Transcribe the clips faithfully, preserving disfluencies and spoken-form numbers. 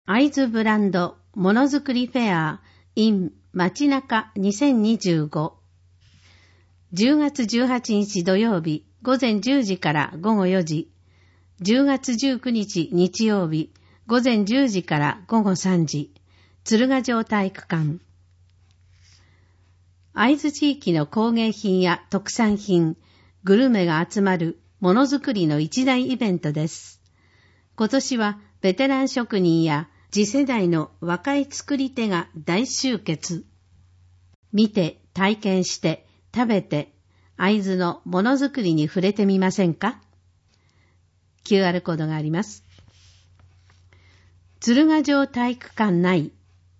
会津ブランドものづくりフェア in 街中にせんにじゅうご。じゅうがつじゅうはちにち土曜日午前じゅうじから午後よじ。じゅうがつじゅうくにち日曜日午前じゅうじから午後さんじ。鶴ヶ城体育館。会津地域の工芸品や特産品、グルメが集まるものづくりの一大イベントです。今年はベテラン職人や次世代の若い作り手が大集結。見て、体験して、食べて、会津のものづくりに触れてみませんか？ キューアール コードがあります。鶴ヶ城体育館内。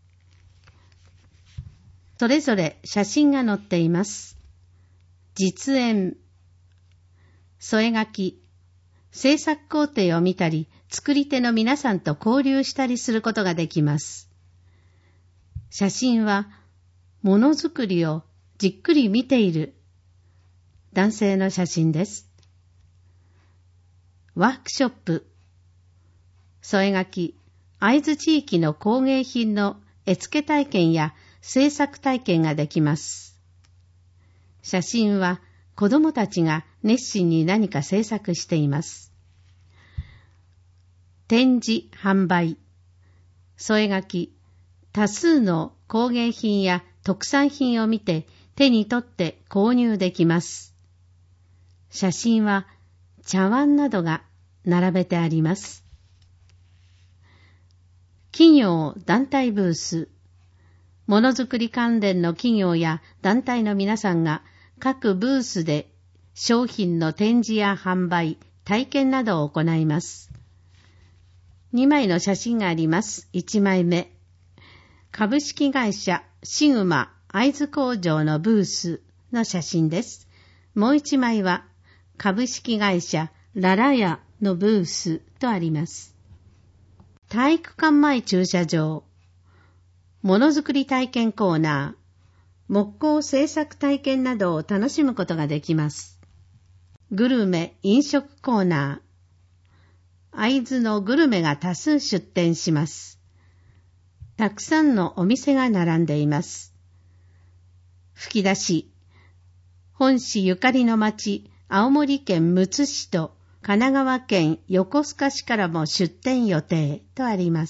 それぞれ写真が載っています。実演、添え書き、制作工程を見たり、作り手の皆さんと交流したりすることができます。写真は、ものづくりをじっくり見ている男性の写真です。ワークショップ、添え書き、会津地域の工芸品の絵付け体験や制作体験ができます。写真は子どもたちが熱心に何か制作しています。展示、販売、添え書き、多数の工芸品や特産品を見て手に取って購入できます。写真は茶碗などが並べてあります。企業団体ブース、ものづくり関連の企業や団体の皆さんが各ブースで商品の展示や販売、体験などを行います。にまいの写真があります。いちまいめ。株式会社シグマ会津工場のブースの写真です。もういちまいは株式会社ララヤのブースとあります。体育館前駐車場。ものづくり体験コーナー。木工製作体験などを楽しむことができます。グルメ飲食コーナー。会津のグルメが多数出店します。たくさんのお店が並んでいます。吹き出し、本市ゆかりの町、青森県むつ市と神奈川県横須賀市からも出店予定とあります。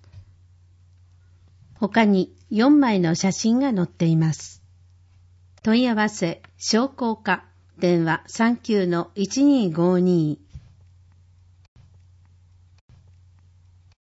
他によんまいの写真が載っています。問い合わせ、商工課、電話 さんきゅうのいちにーごーに